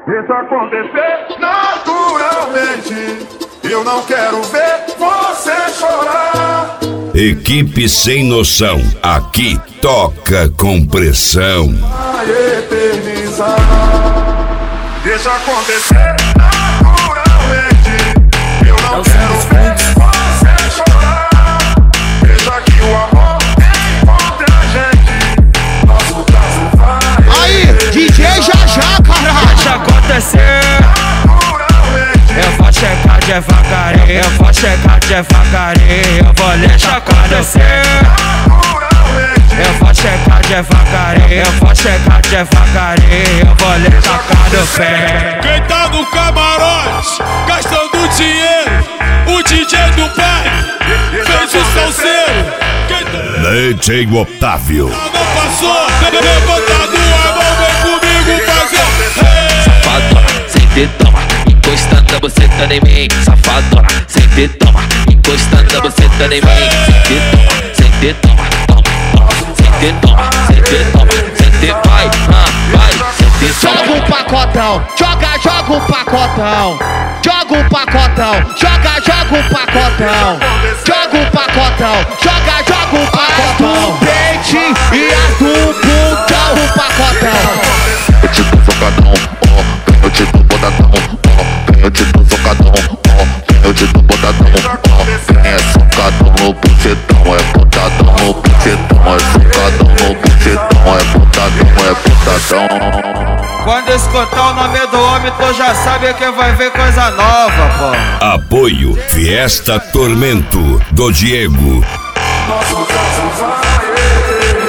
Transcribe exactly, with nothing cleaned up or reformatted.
Deixa acontecer naturalmente. Eu não quero ver você chorar. Equipe Sem Noção, aqui toca com pressão. Vai eternizar. Deixa acontecer naturalmente. Eu não quero ver você chorar. Deixa que o amor encontre a gente. Nosso caso vai. Aí, D J já já, caralho. Deixa acontecer. Eu vou checar devagarinho, eu vou checar devagarinho, eu vou deixar acontecer. Eu vou checar devagarinho, eu vou checar devagarinho, eu vou deixar acontecer. Quem tá no camarote, gastando dinheiro, o D J do pai fez o salseiro. D J Otávio. Não passou, levantado a mão, vem comigo fazer. Safadona, sempre toma, encostando a buceta em mim. Safadona, sempre toma, encostando a buceta em mim. Sempre toma, sempre toma, toma, toma. Sempre toma, sempre toma, sempre vai, ah, vai, sempre toma. Joga um pacotão, joga, joga um pacotão. Joga um pacotão, joga, joga um pacotão. Joga um pacotão, joga, joga um pacotão. Do peito e a do bundão, um pacotão. Eu te dou socadão, ó, eu te dou botadão, ó, eu te dou socadão, ó, eu te dou botadão, ó, quem é socadão no bucetão, é botadão no bucetão, é socadão no bucetão, é botadão, é botadão. Quando escutar o nome do homem, tu já sabe que vai ver coisa nova, pô. Apoio Fiesta Tormento do Diego. Nosso caso vai eternizar.